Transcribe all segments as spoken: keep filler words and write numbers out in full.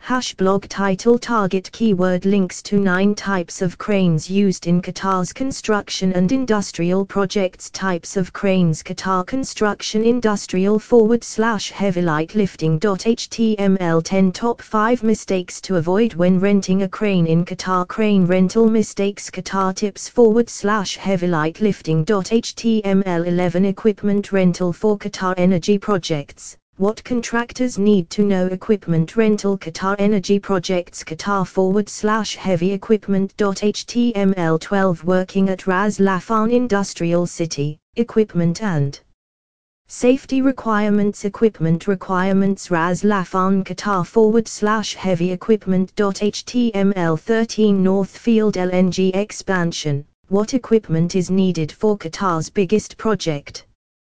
Hash blog title target keyword links to nine types of cranes used in Qatar's construction and industrial projects. Types of cranes: Qatar construction industrial forward slash heavy light lifting. H T M L ten top five mistakes to avoid when renting a crane in Qatar. Crane rental mistakes. Qatar tips forward slash heavy light lifting. H T M L eleven equipment rental for Qatar energy projects. What contractors need to know. Equipment rental Qatar energy projects. Qatar forward slash heavy equipment. H T M L twelve working at Ras Laffan Industrial City, equipment and safety requirements. Equipment requirements Ras Laffan Qatar forward slash heavy equipment. H T M L thirteen Northfield L N G expansion. What equipment is needed for Qatar's biggest project?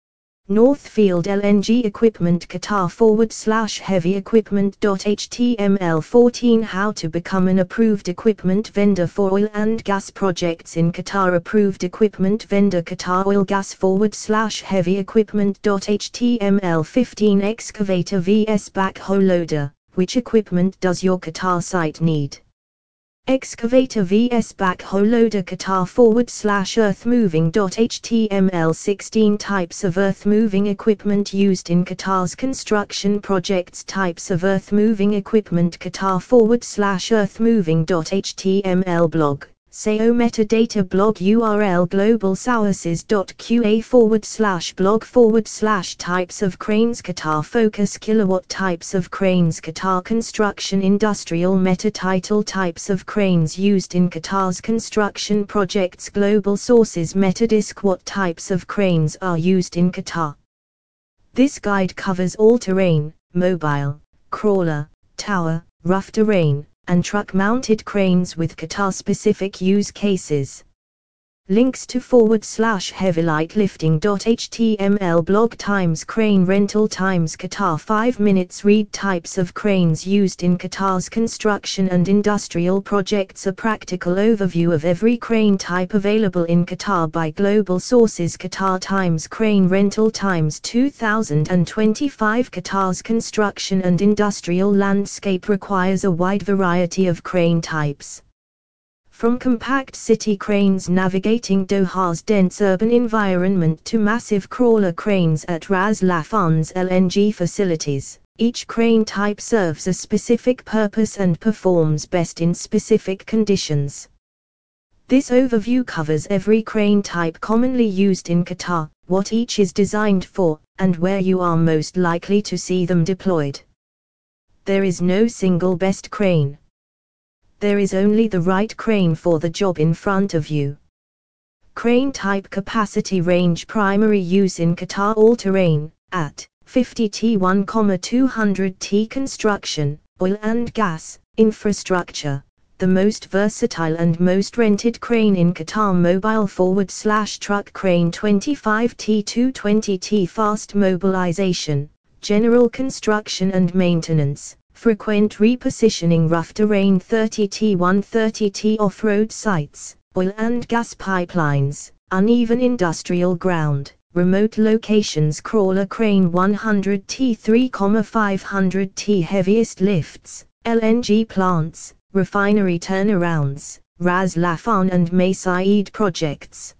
Northfield L N G equipment. Qatar forward slash heavy equipment. H T M L fourteen How to become an approved equipment vendor for oil and gas projects in Qatar. Approved equipment vendor Qatar oil gas forward slash heavy equipment. H T M L fifteen Excavator vs backhoe loader. Which equipment does your Qatar site need? Excavator vs backhoe loader. Qatar forward slash earth moving. H T M L sixteen Types of earth moving equipment used in Qatar's construction projects. Types of earth moving equipment. Qatar forward slash earth moving. H T M L blog S E O metadata blog U R L globalsources.qa forward slash blog forward slash types of cranes. Qatar focus kilowatt. Types of cranes. Qatar construction industrial meta title types of cranes used in Qatar's construction projects. Global sources metadisc. What types of cranes are used in Qatar? This guide covers all terrain, mobile, crawler, tower, rough terrain, and truck-mounted cranes with Qatar-specific use cases. Links to forward slash heavy light lifting. H T M L blog times crane rental times Qatar five minutes read types of cranes used in Qatar's construction and industrial projects. A practical overview of every crane type available in Qatar by global sources. Qatar times crane rental times two thousand twenty-five. Qatar's construction and industrial landscape requires a wide variety of crane types. From compact city cranes navigating Doha's dense urban environment to massive crawler cranes at Ras Laffan's L N G facilities, each crane type serves a specific purpose and performs best in specific conditions. This overview covers every crane type commonly used in Qatar, what each is designed for, and where you are most likely to see them deployed. There is no single best crane. There is only the right crane for the job in front of you. Crane type capacity range. Primary use in Qatar all-terrain, at fifty to one thousand two hundred tons. Construction, oil and gas, infrastructure. The most versatile and most rented crane in Qatar. Mobile forward slash truck crane twenty-five to two hundred twenty tons. Fast mobilization, general construction and maintenance. Frequent repositioning. Rough terrain thirty to one hundred thirty tons. Off-road sites, oil and gas pipelines, uneven industrial ground, remote locations. Crawler crane one hundred to three thousand five hundred tons. Heaviest lifts, L N G plants, refinery turnarounds, Ras Laffan and May Said projects.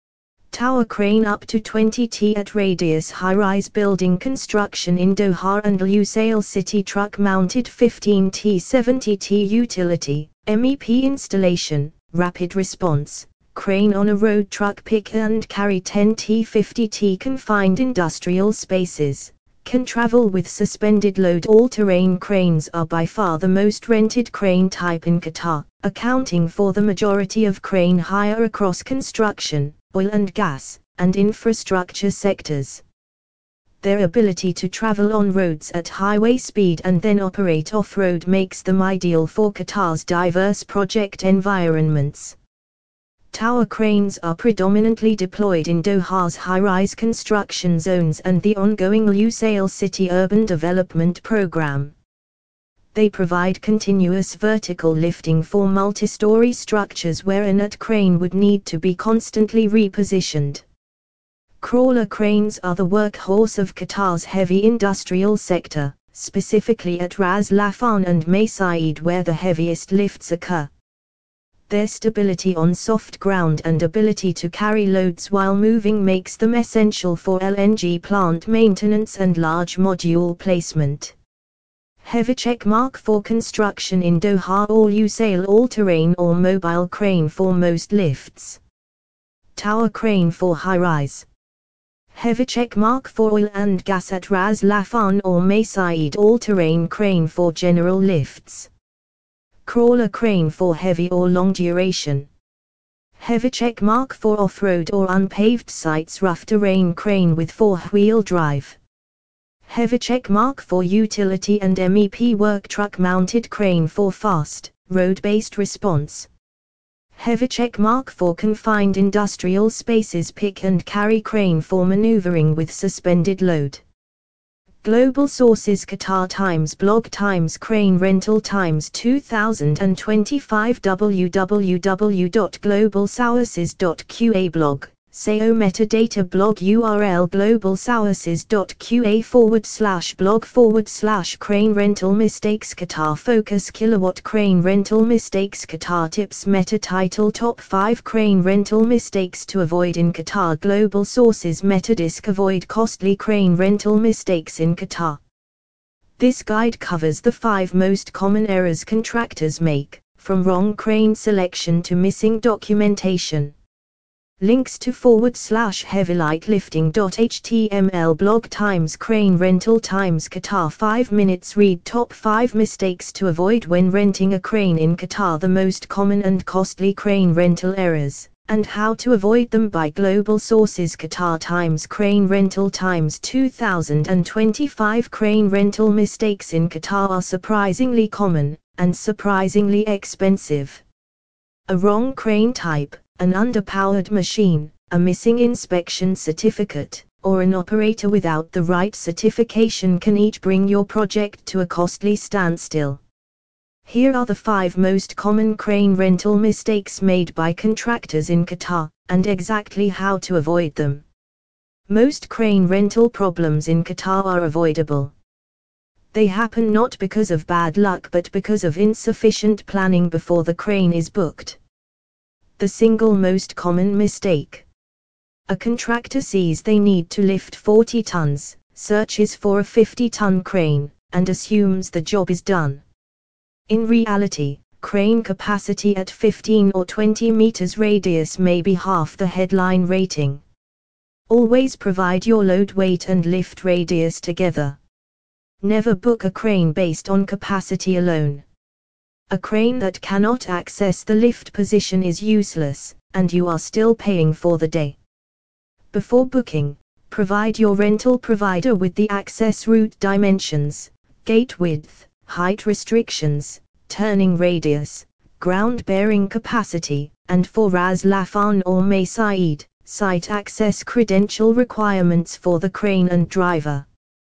Tower crane up to twenty tons at radius high-rise building construction in Doha and Lusail City. Truck-mounted fifteen to seventy tons. Utility, M E P installation, rapid response, crane on a road. Truck pick and carry ten to fifty tons. Confined industrial spaces, can travel with suspended load. All-terrain cranes are by far the most rented crane type in Qatar, accounting for the majority of crane hire across construction, oil and gas, and infrastructure sectors. Their ability to travel on roads at highway speed and then operate off-road makes them ideal for Qatar's diverse project environments. Tower cranes are predominantly deployed in Doha's high-rise construction zones and the ongoing Lusail City urban development program. They provide continuous vertical lifting for multi-story structures where an at crane would need to be constantly repositioned. Crawler cranes are the workhorse of Qatar's heavy industrial sector, specifically at Ras Laffan and May Said where the heaviest lifts occur. Their stability on soft ground and ability to carry loads while moving makes them essential for L N G plant maintenance and large module placement. HeavyCheck Mark four construction in Doha all-U sail all-terrain or mobile crane for most lifts. Tower crane for high-rise. HeavyCheck Mark four oil and gas at Ras Laffan or May Said all-terrain crane for general lifts. Crawler crane for heavy or long duration. HeavyCheck Mark four off-road or unpaved sites rough terrain crane with four-wheel drive. HeavyCheck Mark four utility and M E P work truck mounted crane for fast, road-based response. HeavyCheck Mark four confined industrial spaces pick and carry crane for maneuvering with suspended load. Global Sources Qatar Times Blog Times Crane Rental Times two thousand twenty-five w w w dot global sources dot q a blog S E O metadata blog U R L global sources dot q a forward slash blog forward slash crane rental mistakes Qatar focus kilowatt crane rental mistakes Qatar tips meta title top five crane rental mistakes to avoid in Qatar global sources metadisc avoid costly crane rental mistakes in Qatar. This guide covers the five most common errors contractors make, from wrong crane selection to missing documentation. Links to forward slash heavylight lifting dot html blog times crane rental times Qatar five minutes read top five mistakes to avoid when renting a crane in Qatar the most common and costly crane rental errors, and how to avoid them by Global Sources Qatar Times Crane Rental Times two thousand twenty-five crane rental mistakes in Qatar are surprisingly common, and surprisingly expensive. A wrong crane type, an underpowered machine, a missing inspection certificate, or an operator without the right certification can each bring your project to a costly standstill. Here are the five most common crane rental mistakes made by contractors in Qatar, and exactly how to avoid them. Most crane rental problems in Qatar are avoidable. They happen not because of bad luck but because of insufficient planning before the crane is booked. The single most common mistake. A contractor sees they need to lift forty tons, searches for a fifty ton crane, and assumes the job is done. In reality, crane capacity at fifteen or twenty meters radius may be half the headline rating. Always provide your load weight and lift radius together. Never book a crane based on capacity alone. A crane that cannot access the lift position is useless, and you are still paying for the day. Before booking, provide your rental provider with the access route dimensions, gate width, height restrictions, turning radius, ground bearing capacity, and for Ras Laffan or May Said, site access credential requirements for the crane and driver.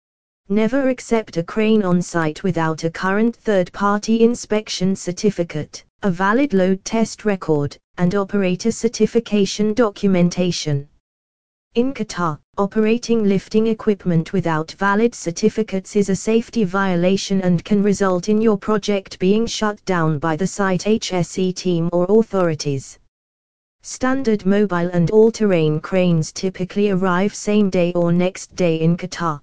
Never accept a crane on site without a current third-party inspection certificate, a valid load test record, and operator certification documentation. In Qatar, operating lifting equipment without valid certificates is a safety violation and can result in your project being shut down by the site H S E team or authorities. Standard mobile and all-terrain cranes typically arrive same day or next day in Qatar.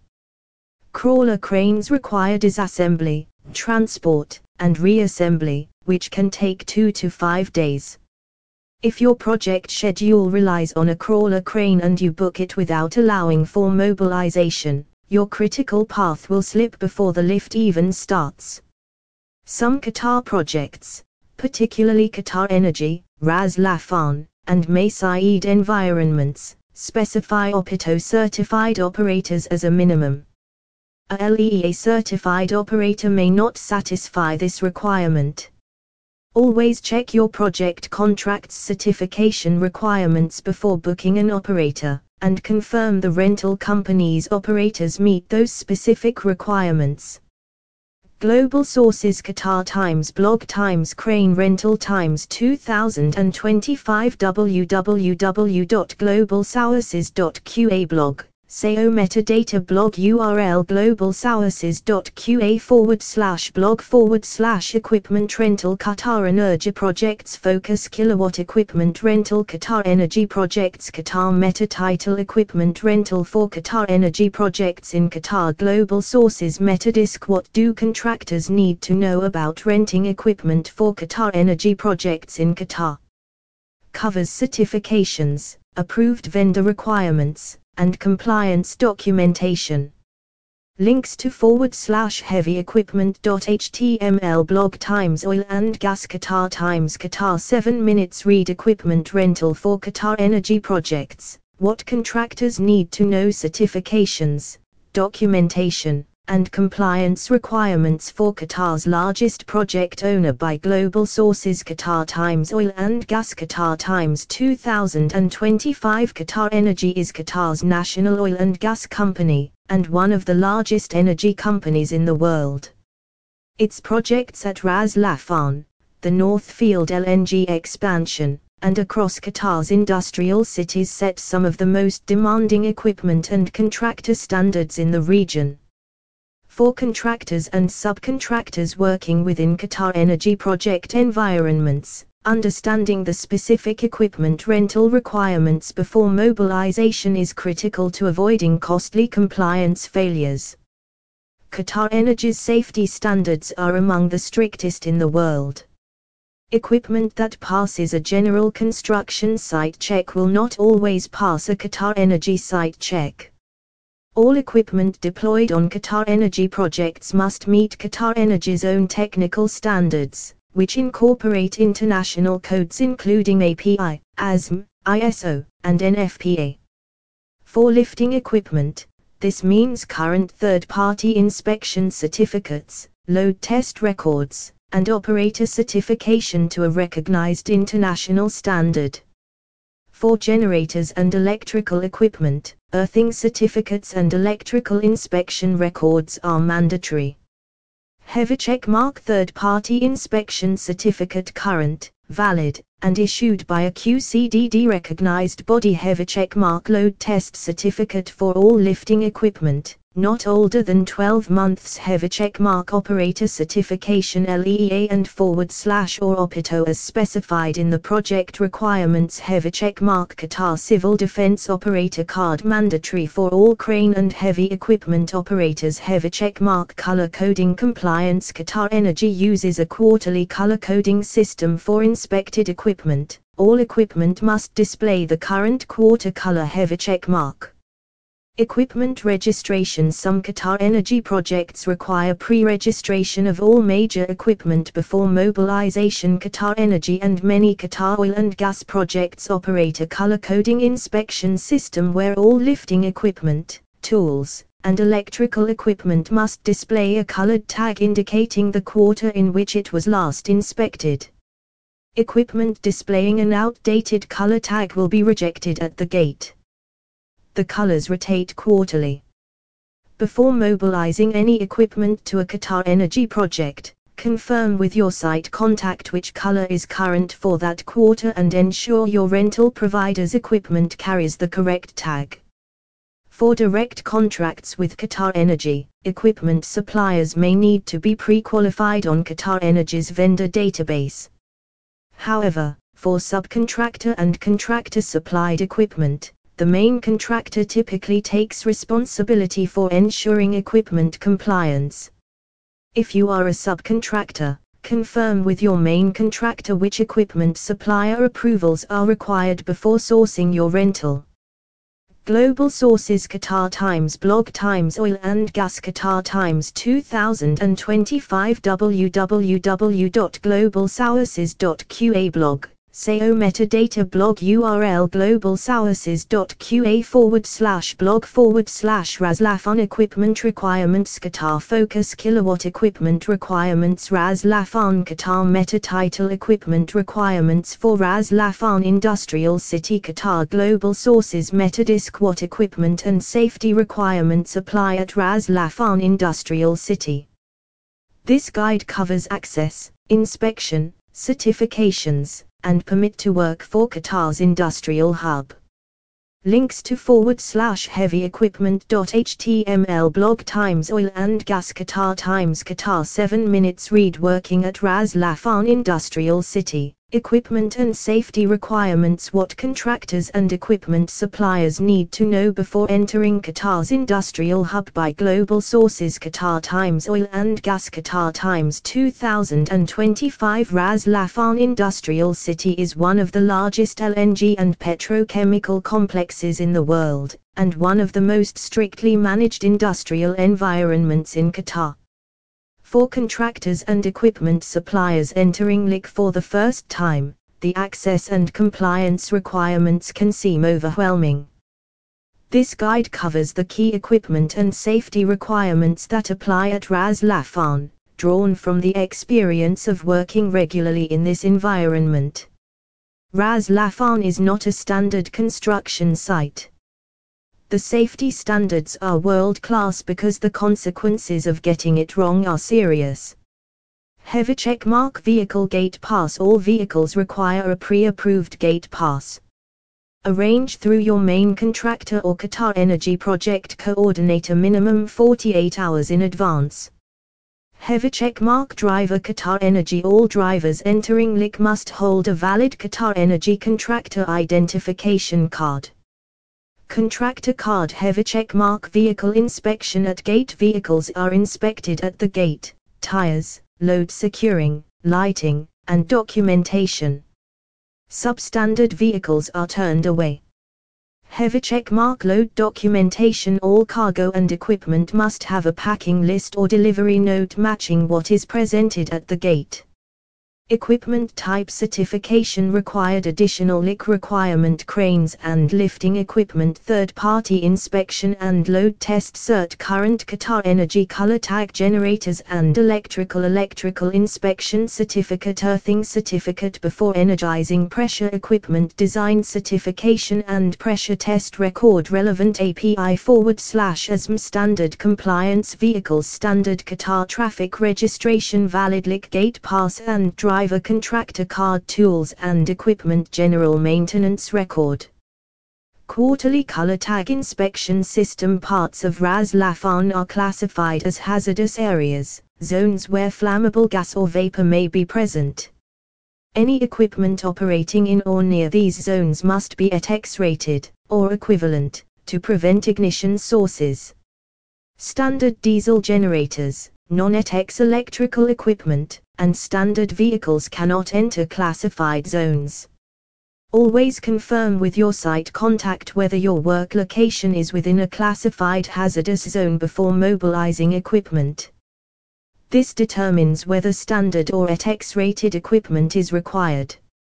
Crawler cranes require disassembly, transport, and reassembly, which can take two to five days. If your project schedule relies on a crawler crane and you book it without allowing for mobilization, your critical path will slip before the lift even starts. Some Qatar projects, particularly Qatar Energy, Ras Laffan, and May Said environments, specify O P I T O certified operators as a minimum. A L E A certified operator may not satisfy this requirement. Always check your project contract's certification requirements before booking an operator, and confirm the rental company's operators meet those specific requirements. Global Sources Qatar Times Blog Times Crane Rental Times two thousand twenty-five w w w dot global sources dot q a blog S E O metadata blog U R L globalsources.qa forward slash blog forward slash equipment rental Qatar Energy projects focus kilowatt equipment rental Qatar Energy projects Qatar meta title equipment rental for Qatar Energy projects in Qatar Global Sources metadisc What do contractors need to know about renting equipment for Qatar Energy projects in Qatar? Covers certifications, approved vendor requirements, and compliance documentation. Links to forward slash heavy equipment.html blog times oil and gas Qatar times Qatar seven minutes read equipment rental for Qatar Energy projects, what contractors need to know certifications, documentation, and compliance requirements for Qatar's largest project owner by Global Sources Qatar times oil and gas Qatar times two thousand twenty-five Qatar Energy is Qatar's national oil and gas company, and one of the largest energy companies in the world. Its projects at Ras Laffan, the North Field L N G expansion, and across Qatar's industrial cities set some of the most demanding equipment and contractor standards in the region. For contractors and subcontractors working within Qatar Energy project environments, understanding the specific equipment rental requirements before mobilization is critical to avoiding costly compliance failures. Qatar Energy's safety standards are among the strictest in the world. Equipment that passes a general construction site check will not always pass a Qatar Energy site check. All equipment deployed on Qatar Energy projects must meet Qatar Energy's own technical standards, which incorporate international codes including A P I, A S M, I S O, and N F P A. For lifting equipment, this means current third-party inspection certificates, load test records, and operator certification to a recognized international standard. For generators and electrical equipment, earthing certificates and electrical inspection records are mandatory. Heavy checkmark third-party inspection certificate current, valid, and issued by a Q C D D recognized body. Heavy checkmark load test certificate for all lifting equipment, not older than twelve months. Heavy checkmark operator certification L E E A and forward slash or OPITO as specified in the project requirements. Heavy checkmark Qatar Civil Defense Operator Card mandatory for all crane and heavy equipment operators. Heavy checkmark color coding compliance. Qatar Energy uses a quarterly color coding system for inspected equipment. All equipment must display the current quarter color. Heavy checkmark equipment registration. Some Qatar Energy projects require pre-registration of all major equipment before mobilization. Qatar Energy and many Qatar oil and gas projects operate a color coding inspection system where all lifting equipment, tools, and electrical equipment must display a colored tag indicating the quarter in which it was last inspected. Equipment displaying an outdated color tag will be rejected at the gate. The colors rotate quarterly. Before mobilizing any equipment to a Qatar Energy project, confirm with your site contact which color is current for that quarter and ensure your rental provider's equipment carries the correct tag. For direct contracts with Qatar Energy, equipment suppliers may need to be pre-qualified on Qatar Energy's vendor database. However, for subcontractor and contractor-supplied equipment, the main contractor typically takes responsibility for ensuring equipment compliance. If you are a subcontractor, confirm with your main contractor which equipment supplier approvals are required before sourcing your rental. Global Sources Qatar times blog times oil and gas Qatar times two thousand twenty-five w w w dot global sources dot q a blog S E O metadata blog U R L globalsources.qa forward slash blog forward slash Ras Laffan equipment requirements Qatar focus kilowatt equipment requirements Ras Laffan Qatar meta title equipment requirements for Ras Laffan industrial city Qatar Global Sources metadisc what equipment and safety requirements apply at Ras Laffan industrial city. This guide covers access, inspection, certifications, and permit to work for Qatar's industrial hub. Links to forward slash heavy equipment.html blog times oil and gas Qatar times Qatar seven minutes read working at Ras Laffan Industrial City. Equipment and safety requirements. What contractors and equipment suppliers need to know before entering Qatar's industrial hub by Global Sources. Qatar times oil and gas Qatar times two thousand twenty-five. Ras Laffan Industrial City is one of the largest L N G and petrochemical complexes in the world, and one of the most strictly managed industrial environments in Qatar. For contractors and equipment suppliers entering L I C for the first time, the access and compliance requirements can seem overwhelming. This guide covers the key equipment and safety requirements that apply at Ras Laffan, drawn from the experience of working regularly in this environment. Ras Laffan is not a standard construction site. The safety standards are world-class because the consequences of getting it wrong are serious. Heavy checkmark vehicle gate pass. All vehicles require a pre-approved gate pass. Arrange through your main contractor or Qatar Energy project coordinator minimum forty-eight hours in advance. Heavy checkmark driver. Qatar Energy. All drivers entering L I C must hold a valid Qatar Energy contractor identification card. Contractor card. Heavy checkmark vehicle inspection at gate. Vehicles are inspected at the gate, tires, load securing, lighting, and documentation. Substandard vehicles are turned away. Heavy checkmark load documentation. All cargo and equipment must have a packing list or delivery note matching what is presented at the gate. Equipment type certification required. Additional L I C requirement. Cranes and lifting equipment. Third-party inspection and load test. Cert current Qatar Energy color tag generators and electrical electrical inspection certificate. Earthing certificate before energizing. Pressure equipment design certification and pressure test record. Relevant A P I forward slash A S M standard compliance. Vehicles standard Qatar traffic registration. Valid L I C gate pass and drive Driver contractor card. Tools and equipment. General maintenance record. Quarterly color tag inspection system. Parts of Ras Laffan are classified as hazardous areas, zones where flammable gas or vapor may be present. Any equipment operating in or near these zones must be A T E X rated, or equivalent, to prevent ignition sources. Standard diesel generators, non-A T E X electrical equipment, and standard vehicles cannot enter classified zones. Always confirm with your site contact whether your work location is within a classified hazardous zone before mobilizing equipment. This determines whether standard or A T E X rated equipment is required.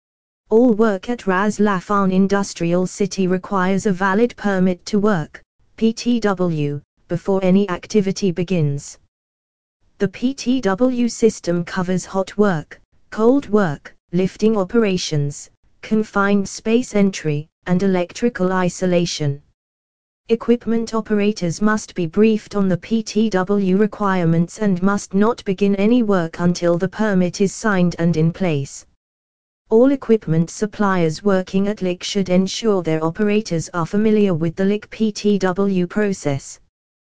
All work at Ras Laffan Industrial City requires a valid permit to work, P T W, before any activity begins. The P T W system covers hot work, cold work, lifting operations, confined space entry, and electrical isolation. Equipment operators must be briefed on the P T W requirements and must not begin any work until the permit is signed and in place. All equipment suppliers working at L I C should ensure their operators are familiar with the L I C P T W process.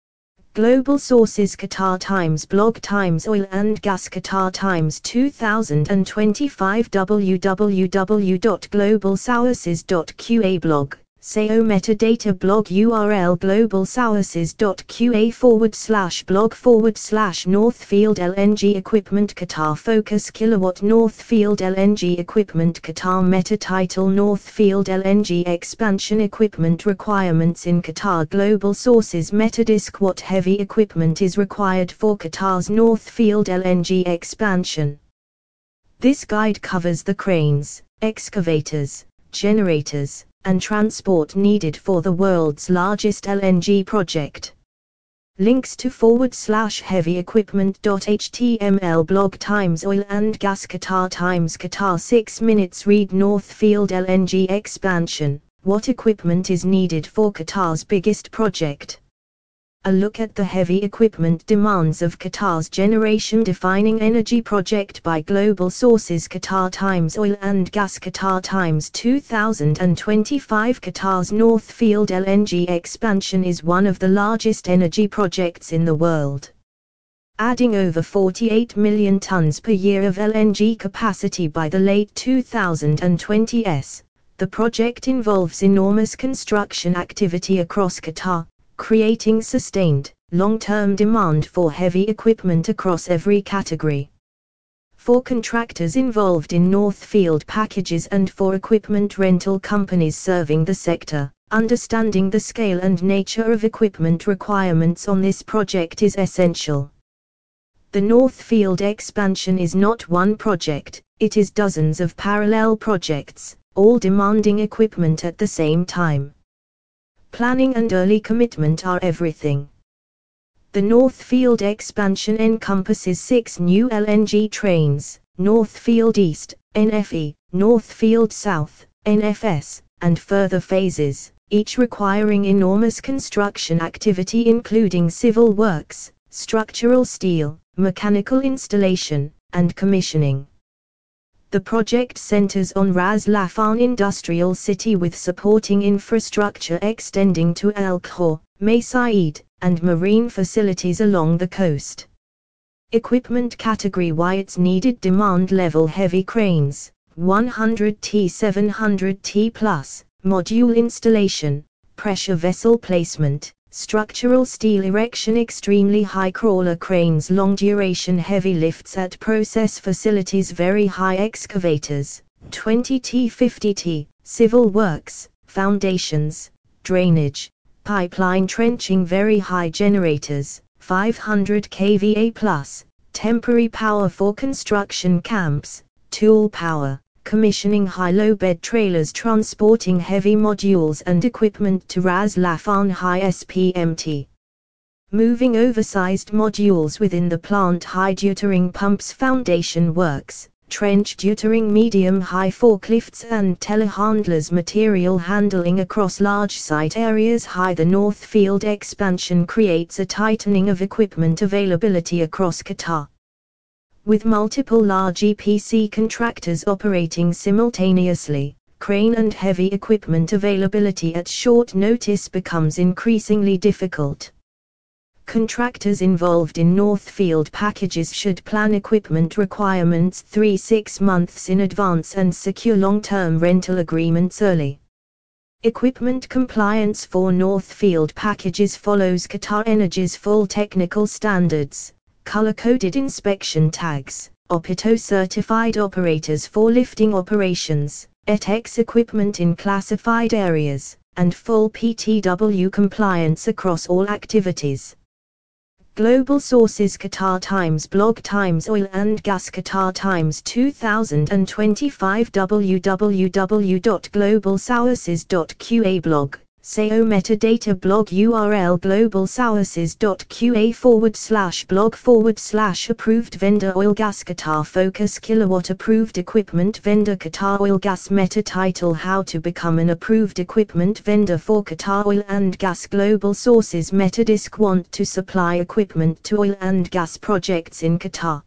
Global Sources Qatar times blog times oil and gas Qatar times two thousand twenty-five w w w dot global sources dot q a blog S E O metadata blog U R L global sources dot q a forward slash blog forward slash Northfield L N G equipment Qatar focus kilowatt Northfield L N G equipment Qatar meta title Northfield L N G expansion equipment requirements in Qatar Global Sources metadisk. What heavy equipment is required for Qatar's Northfield L N G expansion? This guide covers the cranes, excavators, generators, and transport needed for the world's largest L N G project. Links to forward slash heavy equipment.html blog times oil and gas Qatar times Qatar six minutes read Northfield L N G expansion. What equipment is needed for Qatar's biggest project? A look at the heavy equipment demands of Qatar's generation-defining energy project by Global Sources. Qatar Times Oil and Gas. Qatar Times two thousand twenty-five. Qatar's North Field L N G expansion is one of the largest energy projects in the world. Adding over forty-eight million tons per year of L N G capacity by the late two thousand twenties, the project involves enormous construction activity across Qatar, creating sustained, long-term demand for heavy equipment across every category. For contractors involved in North Field packages and for equipment rental companies serving the sector, understanding the scale and nature of equipment requirements on this project is essential. The North Field expansion is not one project, it is dozens of parallel projects, all demanding equipment at the same time. Planning and early commitment are everything. The North Field expansion encompasses six new L N G trains, North Field East, N F E, North Field South, N F S, and further phases, each requiring enormous construction activity including civil works, structural steel, mechanical installation, and commissioning. The project centers on Ras Laffan Industrial City with supporting infrastructure extending to Al Khor, May Said, and marine facilities along the coast. Equipment category: why its needed demand level: heavy cranes, one hundred to seven hundred ton plus, module installation, pressure vessel placement, structural steel erection, extremely high crawler cranes, long duration heavy lifts at process facilities, very high excavators, twenty to fifty ton, civil works, foundations, drainage, pipeline trenching, very high generators, five hundred kilowatt plus, temporary power for construction camps, tool power, commissioning, high-low bed trailers transporting heavy modules and equipment to Ras Laffan high S P M T. Moving oversized modules within the plant, high deutering pumps, foundation works, trench deutering, medium-high forklifts and telehandlers, material handling across large site areas, high. The North Field expansion creates a tightening of equipment availability across Qatar. With multiple large E P C contractors operating simultaneously, crane and heavy equipment availability at short notice becomes increasingly difficult. Contractors involved in North Field packages should plan equipment requirements three to six months in advance and secure long-term rental agreements early. Equipment compliance for North Field packages follows QatarEnergy's full technical standards, color-coded inspection tags, OPITO certified operators for lifting operations, E T X equipment in classified areas, and full P T W compliance across all activities. Global Sources. Qatar Times Blog. Times Oil and Gas. Qatar Times two thousand twenty-five. w w w dot global sources dot q a blog. S E O metadata blog U R L global sources dot q a forward slash blog forward slash approved vendor oil gas Qatar focus kilowatt approved equipment vendor Qatar Oil Gas meta title How to become an approved equipment vendor for Qatar Oil and Gas. Global Sources Metadisk want to supply equipment to oil and gas projects in Qatar.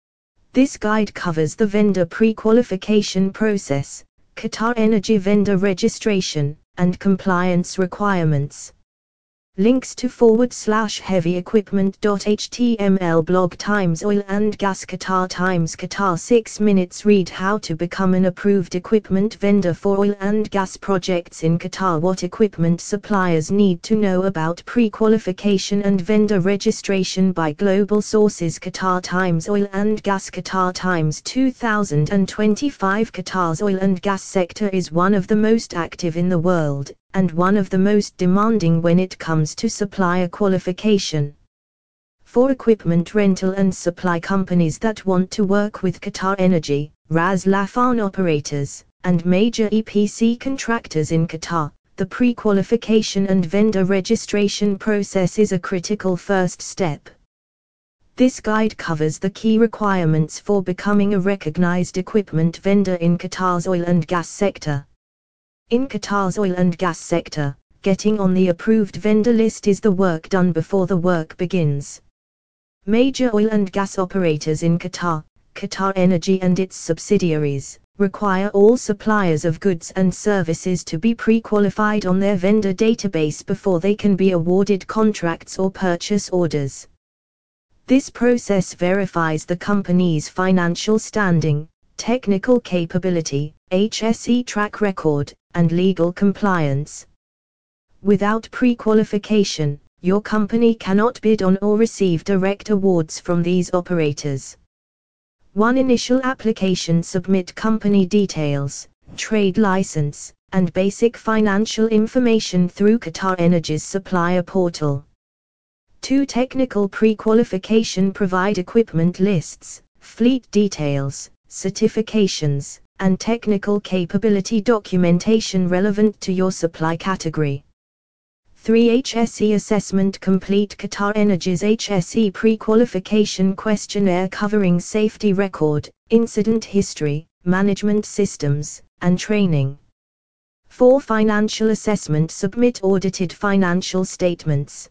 This guide covers the vendor pre-qualification process, QatarEnergy vendor registration, and compliance requirements. Links to forward slash heavy equipment dot h t m l blog. Times Oil and Gas. Qatar Times Qatar six minutes read How to become an approved equipment vendor for oil and gas projects in Qatar. What equipment suppliers need to know about pre-qualification and vendor registration by Global Sources. Qatar Times Oil and Gas. Qatar Times two thousand twenty-five. Qatar's oil and gas sector is one of the most active in the world, and one of the most demanding when it comes to supplier qualification. For equipment rental and supply companies that want to work with QatarEnergy, Ras Laffan operators, and major E P C contractors in Qatar, the pre-qualification and vendor registration process is a critical first step. This guide covers the key requirements for becoming a recognized equipment vendor in Qatar's oil and gas sector. In Qatar's oil and gas sector, Getting on the approved vendor list is the work done before the work begins. Major oil and gas operators in Qatar, QatarEnergy and its subsidiaries, require all suppliers of goods and services to be pre-qualified on their vendor database before they can be awarded contracts or purchase orders. This process verifies the company's financial standing, technical capability, H S E track record, and legal compliance. Without pre-qualification, your company cannot bid on or receive direct awards from these operators. one Initial application: submit company details, trade license, and basic financial information through QatarEnergy's supplier portal. two Technical pre-qualification: provide equipment lists, fleet details, certifications, and technical capability documentation relevant to your supply category. three H S E assessment: complete QatarEnergy's H S E pre-qualification questionnaire covering safety record, incident history, management systems, and training. four Financial assessment: submit audited financial statements.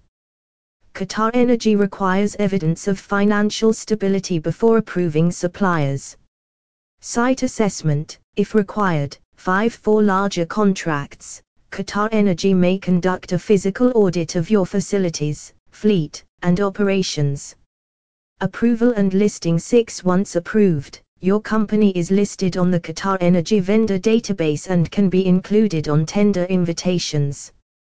QatarEnergy requires evidence of financial stability before approving suppliers. Site assessment, if required. five For larger contracts, QatarEnergy may conduct a physical audit of your facilities, fleet, and operations. Approval and listing: six Once approved, your company is listed on the QatarEnergy vendor database and can be included on tender invitations.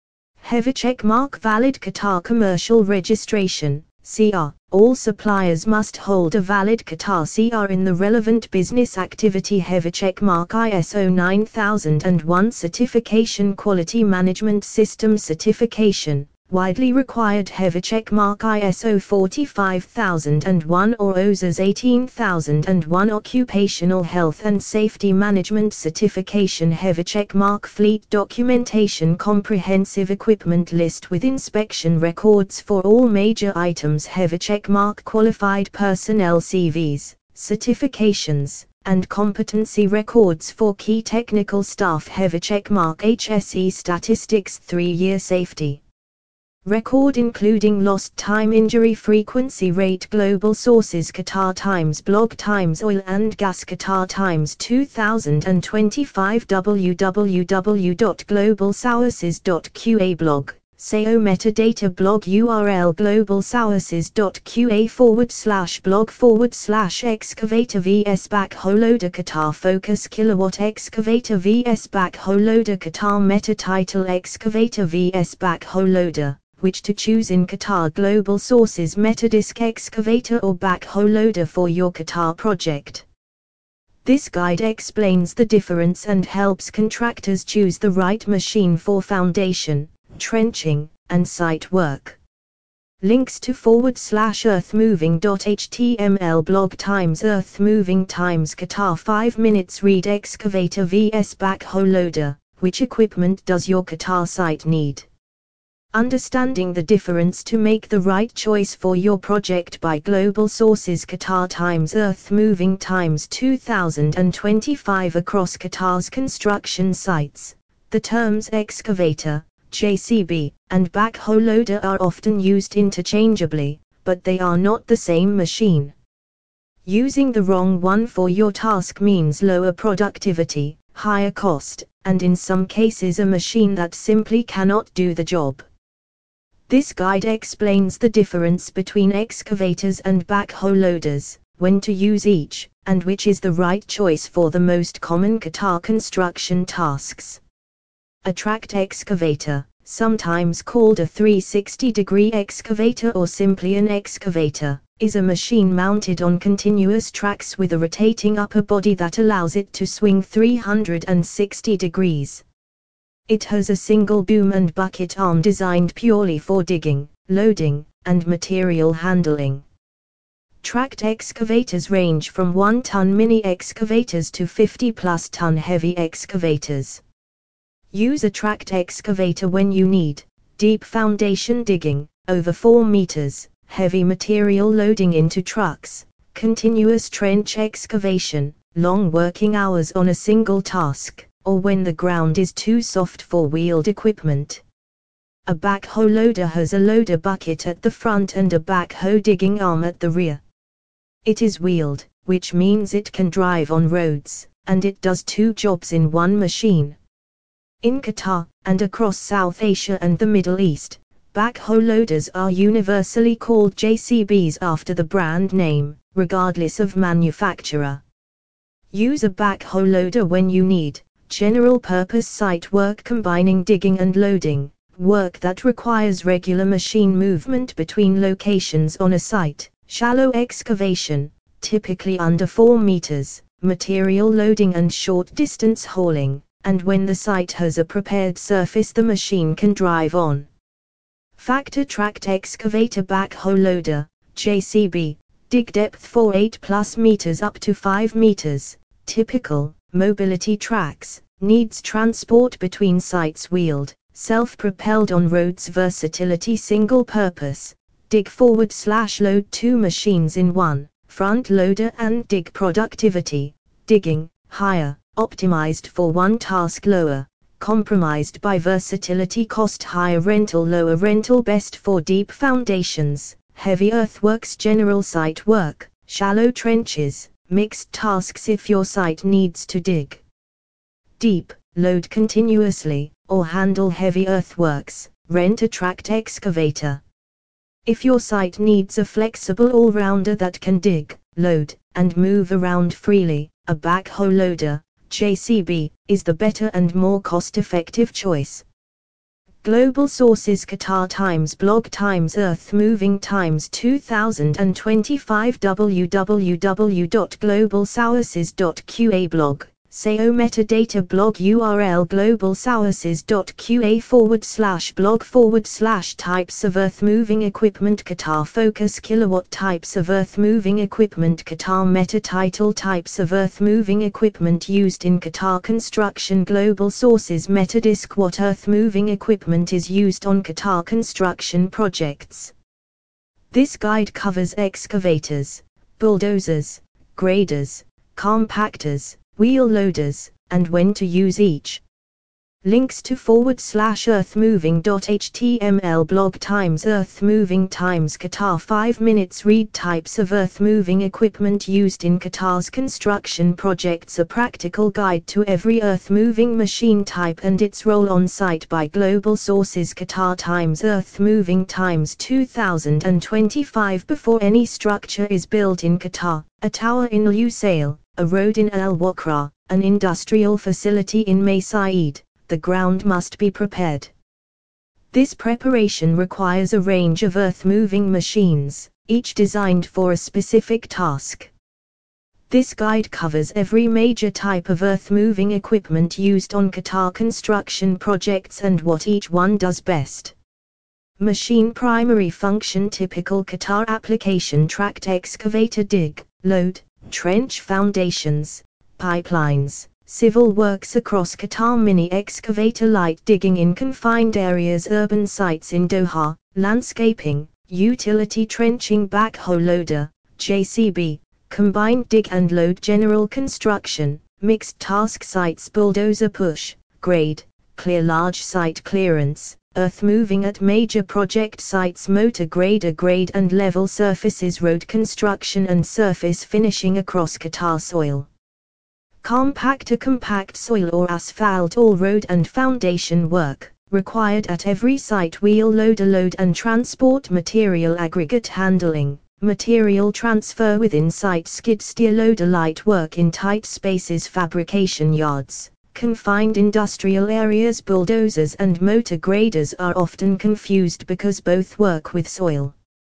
Heavy check mark: valid Qatar commercial registration, C R. All suppliers must hold a valid Qatar C R in the relevant business activity. Heavy check mark: I S O nine thousand one certification, quality management system certification, widely required. Heavy check mark: I S O forty-five thousand one or O S A S eighteen thousand one occupational health and safety management certification. Heavy check mark: fleet documentation, comprehensive equipment list with inspection records for all major items. Heavy check mark: qualified personnel C Vs, certifications, and competency records for key technical staff. Heavy check mark: H S E statistics, three-year safety record including lost time injury frequency rate. Global sources: Qatar Times, Blog Times, Oil and Gas. Qatar Times two thousand twenty-five, w w w dot global sources dot q a. blog, S E O metadata blog U R L global sources dot q a forward slash blog forward slash excavator vs backhoe loader Qatar focus kilowatt excavator vs backhoe loader Qatar meta title excavator vs backhoe loader. Which to choose in Qatar? Global sources: Metadisk excavator or backhoe loader for your Qatar project. This guide explains the difference and helps contractors choose the right machine for foundation, trenching, and site work. Links to forward slash earthmoving dot html. Blog Times Earthmoving Times Qatar five minutes read excavator vs backhoe loader. Which equipment does your Qatar site need? Understanding the difference to make the right choice for your project by Global Sources. Qatar Times Earthmoving Times two thousand twenty-five. Across Qatar's construction sites, the terms excavator, J C B, and backhoe loader are often used interchangeably, but they are not the same machine. Using the wrong one for your task means lower productivity, higher cost, and in some cases a machine that simply cannot do the job. This guide explains the difference between excavators and backhoe loaders, when to use each, and which is the right choice for the most common Qatar construction tasks. A tracked excavator, sometimes called a three hundred sixty degree excavator or simply an excavator, is a machine mounted on continuous tracks with a rotating upper body that allows it to swing three hundred sixty degrees. It has a single boom and bucket arm designed purely for digging, loading, and material handling. Tracked excavators range from one ton mini excavators to fifty plus ton heavy excavators. Use a tracked excavator when you need deep foundation digging, over four meters, heavy material loading into trucks, continuous trench excavation, long working hours on a single task, or when the ground is too soft for wheeled equipment. A backhoe loader has a loader bucket at the front and a backhoe digging arm at the rear. It is wheeled, which means it can drive on roads, and it does two jobs in one machine. In Qatar, and across South Asia and the Middle East, backhoe loaders are universally called J C Bs after the brand name, regardless of manufacturer. Use a backhoe loader when you need general-purpose site work combining digging and loading, work that requires regular machine movement between locations on a site, shallow excavation, typically under four meters, material loading and short-distance hauling, and when the site has a prepared surface the machine can drive on. Factor tracked excavator backhoe loader, J C B, dig depth for eight plus meters up to five meters, typical, mobility tracks, needs transport between sites wheeled, self-propelled on roads versatility single purpose, dig forward slash load two machines in one, front loader and dig productivity, digging, higher, optimized for one task lower, compromised by versatility cost higher rental lower rental best for deep foundations, heavy earthworks general site work, shallow trenches, mixed tasks if your site needs to dig deep, load continuously, or handle heavy earthworks, rent a tracked excavator. If your site needs a flexible all-rounder that can dig, load, and move around freely, a backhoe loader, J C B, is the better and more cost-effective choice. Global sources Qatar Times Blog Times Earth Moving Times two thousand twenty-five w w w dot global sources dot q a blog S E O metadata blog U R L global sources dot q a forward slash blog forward slash types of earth moving equipment Qatar focus kilowatt types of earth moving equipment Qatar meta title types of earth moving equipment used in Qatar construction global sources metadisc what earth moving equipment is used on Qatar construction projects. This guide covers excavators, bulldozers, graders, compactors, wheel loaders, and when to use each. Links to forward slash earthmoving.html blog times earthmoving times Qatar five minutes read types of earthmoving equipment used in Qatar's construction projects a practical guide to every earthmoving machine type and its role on site by Global Sources Qatar Times Earthmoving Times two thousand twenty-five before any structure is built in Qatar, a tower in Lusail, a road in Al Wakra, an industrial facility in Maysaid, the ground must be prepared. This preparation requires a range of earth-moving machines, each designed for a specific task. This guide covers every major type of earth-moving equipment used on Qatar construction projects and what each one does best. Machine primary function typical Qatar application tracked excavator dig, load, trench foundations, pipelines, civil works across Qatar mini excavator light digging in confined areas urban sites in Doha, landscaping, utility trenching backhoe loader, J C B, combined dig and load general construction, mixed task sites bulldozer push, grade, clear large site clearance, earth moving at major project sites motor grader grade and level surfaces road construction and surface finishing across Qatar soil. Compactor compact soil or asphalt all road and foundation work, required at every site wheel loader load and transport material aggregate handling, material transfer within site skid steer loader light work in tight spaces fabrication yards. Confined industrial areas bulldozers and motor graders are often confused because both work with soil.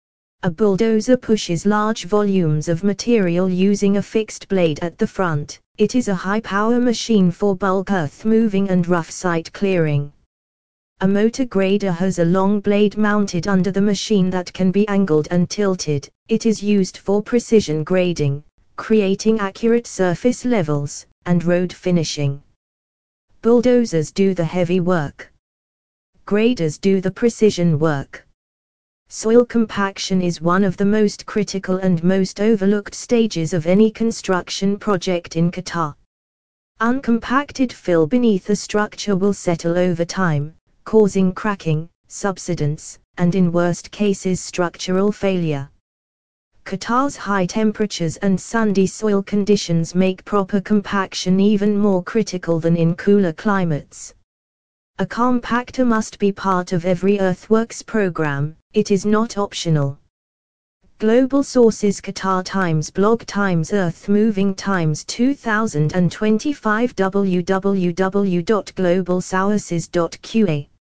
A bulldozer pushes large volumes of material using a fixed blade at the front. It is a high-power machine for bulk earth moving and rough site clearing. A motor grader has a long blade mounted under the machine that can be angled and tilted. It is used for precision grading, creating accurate surface levels, and road finishing. Bulldozers do the heavy work. Graders do the precision work. Soil compaction is one of the most critical and most overlooked stages of any construction project in Qatar. Uncompacted fill beneath a structure will settle over time, causing cracking, subsidence, and in worst cases structural failure. Qatar's high temperatures and sandy soil conditions make proper compaction even more critical than in cooler climates. A compactor must be part of every earthworks program, it is not optional. Global Sources Qatar Times Blog Times Earth Moving Times two thousand twenty-five w w w dot global sources dot q a